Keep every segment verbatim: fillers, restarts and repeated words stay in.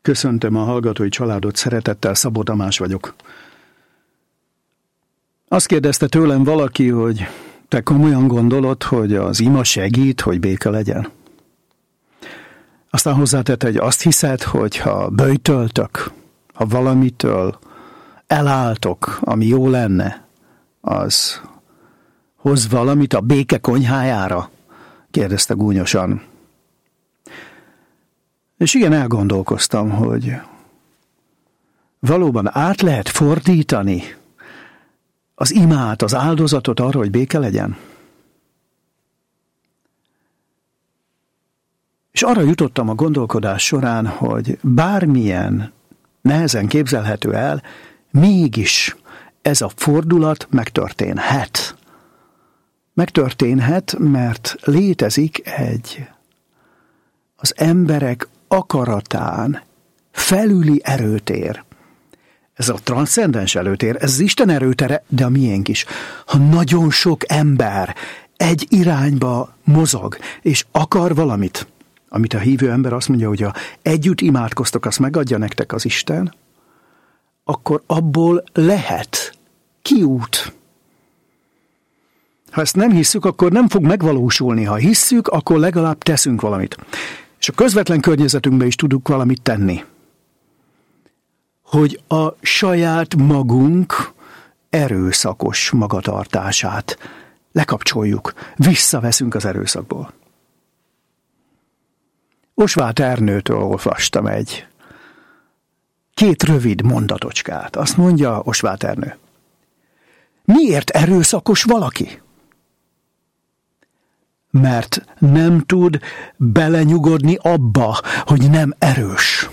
Köszöntöm a hallgatói családot szeretettel, Szabó Tamás vagyok. Azt kérdezte tőlem valaki, hogy te komolyan gondolod, hogy az ima segít, hogy béke legyen? Aztán hozzátette, hogy azt hiszed, hogy ha böjtöltök, ha valamitől elálltok, ami jó lenne, az hoz valamit a béke konyhájára? Kérdezte gúnyosan. És igen, elgondolkoztam, hogy valóban át lehet fordítani az imát, az áldozatot arra, hogy béke legyen? És arra jutottam a gondolkodás során, hogy bármilyen nehezen képzelhető el, mégis ez a fordulat megtörténhet. Megtörténhet, mert létezik egy az emberek akaratán felüli erőtér. Ez a transzcendens erőtér, ez az Isten erőtere, de a miénk is. Ha nagyon sok ember egy irányba mozog, és akar valamit, amit a hívő ember azt mondja, hogy ha együtt imádkoztok, azt megadja nektek az Isten, akkor abból lehet kiút. Ha ezt nem hisszük, akkor nem fog megvalósulni. Ha hisszük, akkor legalább teszünk valamit. És a közvetlen környezetünkben is tudunk valamit tenni. Hogy a saját magunk erőszakos magatartását lekapcsoljuk, visszaveszünk az erőszakból. Osváth Ernőtől olvastam egy két rövid mondatocskát. Azt mondja Osváth Ernő: miért erőszakos valaki? Mert nem tud belenyugodni abba, hogy nem erős.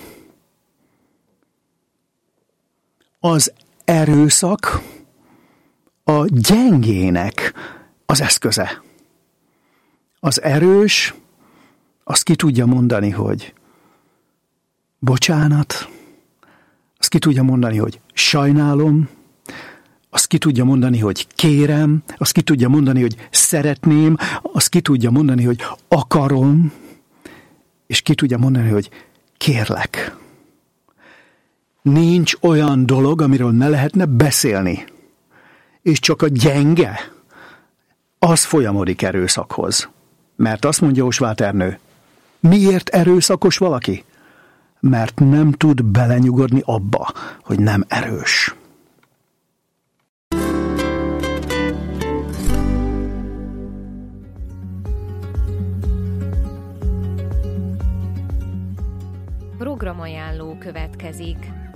Az erőszak a gyengének az eszköze. Az erős azt ki tudja mondani, hogy bocsánat, azt ki tudja mondani, hogy sajnálom, azt ki tudja mondani, hogy kérem, azt ki tudja mondani, hogy szeretném, azt ki tudja mondani, hogy akarom, és ki tudja mondani, hogy kérlek. Nincs olyan dolog, amiről ne lehetne beszélni. És csak a gyenge, az folyamodik erőszakhoz. Mert azt mondja Osváth Ernő, miért erőszakos valaki? Mert nem tud belenyugodni abba, hogy nem erős. Programajánló következik.